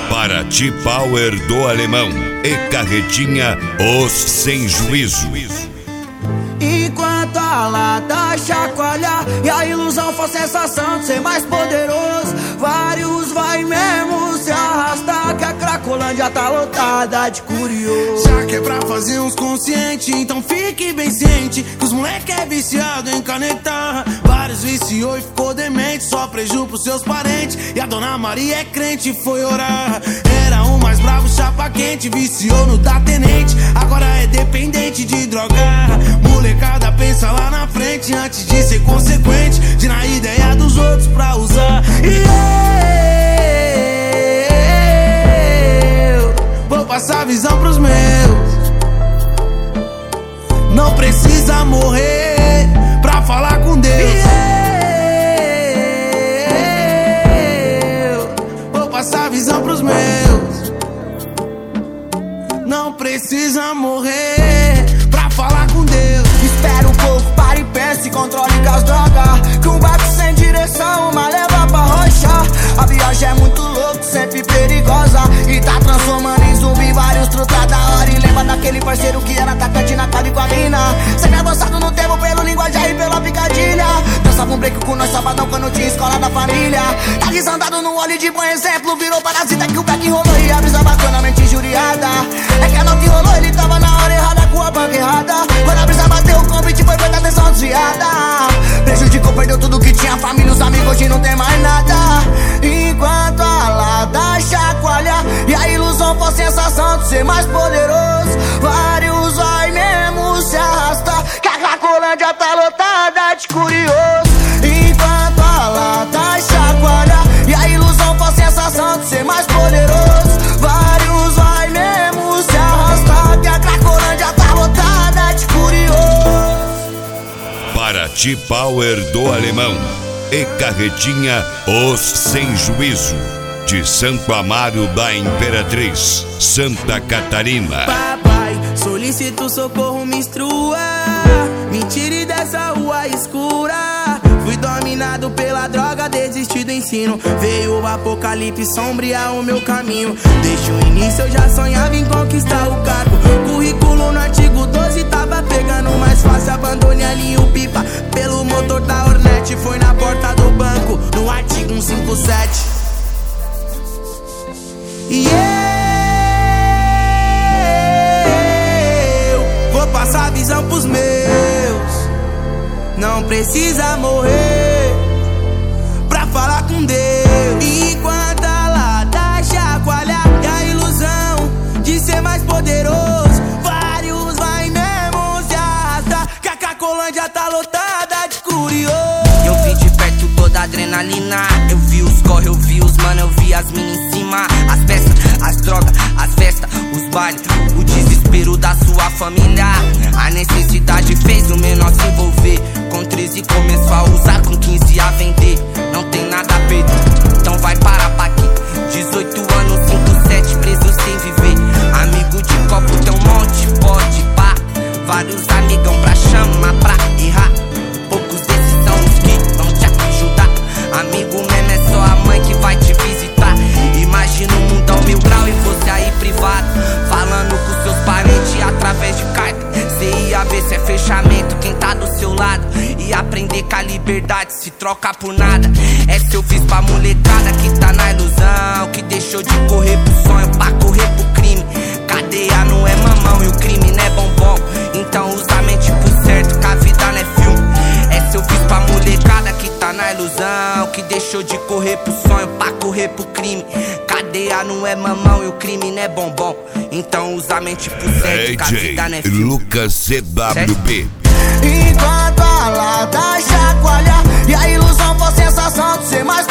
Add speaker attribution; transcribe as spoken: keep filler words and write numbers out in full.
Speaker 1: Paraty Power do Alemão e Carretinha Os Sem Juízo.
Speaker 2: Enquanto a lata chacoalha e a ilusão for sensação de ser mais poderoso, vários vai mesmo se arrastar, que a Cracolândia tá lotada de curioso.
Speaker 3: Já que é pra fazer uns conscientes, então fique bem ciente que os moleque é viciado em canetar. Vários viciou e ficou demente, só preju pros seus parentes. E a dona Maria é crente e foi orar. Era o mais bravo, chapa quente, viciou no da tenente, agora é dependente de drogar. Molecada pensa lá na frente antes de ser consequente, de na ideia dos outros pra usar. E eu vou passar a visão pros meus. Não precisa morrer pra falar com Deus. E eu vou passar a visão pros meus. Não precisa morrer pra falar com Deus.
Speaker 2: Espera um pouco, para e pensa e controle com as drogas, que um barco sem direção, uma leva pra rocha. A viagem é muito louca, sempre perigosa, e tá transformando em zumbi vários truta da hora. E lembra daquele parceiro que era atacante na cabe com a mina, sempre avançado no tempo pelo linguajar e pela picadilha. Dançava um break com nós sabadão quando tinha escola da família. Tá risandado no óleo de bom exemplo, virou parasita que o back rolou e a brisa bateu na mente injuriada. É que a noite rolou, ele tava na hora errada com a banca errada. Quando a brisa bateu, o convite foi feita, atenção desviada. Prejudicou, perdeu tudo que tinha, família, os amigos, hoje não tem mais nada. Enquanto a lata chacoalha e a ilusão for sensação de ser mais poderoso, vários vai mesmo se arrastar, que a Cracolândia tá lotada de curioso. Enquanto a lata chacoalha e a ilusão for sensação de ser mais poderoso, vários vai mesmo se arrastar, que a Cracolândia tá lotada de curioso.
Speaker 1: Paraty Power do Alemão e Carretinha Os Sem Juízo, de Santo Amaro da Imperatriz, Santa Catarina.
Speaker 4: Papai, solicito socorro, me instrua, me tire dessa rua escura. Fui dominado pela droga, desisti do ensino, veio o apocalipse sombrear o meu caminho. Desde o início eu já sonhava em conquistar o cargo, currículo no artigo doze tava pegando mais fácil. Abandone ali o pipa pelo motor da Hornet, foi na porta do banco no artigo cento e cinquenta e sete. E eu vou passar a visão pros meus. Não precisa morrer pra falar com Deus. Enquanto a lata chacoalha e a ilusão de ser mais poderoso, vários vai mesmo se arrastar, que a Cracolândia tá lotada de curioso.
Speaker 5: Eu vi de perto toda a adrenalina, eu vi os corre, eu vi os mano, eu vi as minas em cima, as festas, as drogas, as festas, os bailes, o desespero da sua família. A necessidade fez o menor se envolver, com treze começou a usar, com quinze a vender. Não tem nada a perder, então vai parar pra aqui. Dezoito anos, cinco, sete, preso sem viver. Amigo de copo tem um monte, pode pá. Vários amigão pra chamar, pra errar. Poucos desses são os que vão te ajudar. Amigo mesmo é só a mãe que vai te visitar. Imagina um mundão mil grau e você aí privado, falando com seus parentes através de carta. Cê ia ver se é fechamento quem tá do seu lado, e aprender que a liberdade se troca por nada. Essa eu fiz pra molecada que tá na ilusão, que deixou de correr pro sonho pra correr pro crime. Cadeia não é mamão e o crime não é bombom, então usa a mente pro certo, que a vida não é filme. Essa eu fiz pra molecada que tá na ilusão, que deixou de correr pro sonho pra correr pro crime. Cadeia não é mamão e o crime não é bombom, então usa a mente pro certo, que a vida não é filme.
Speaker 1: Lucas C W B.
Speaker 2: Enquanto a lata chacoalha e a ilusão for sensação de ser mais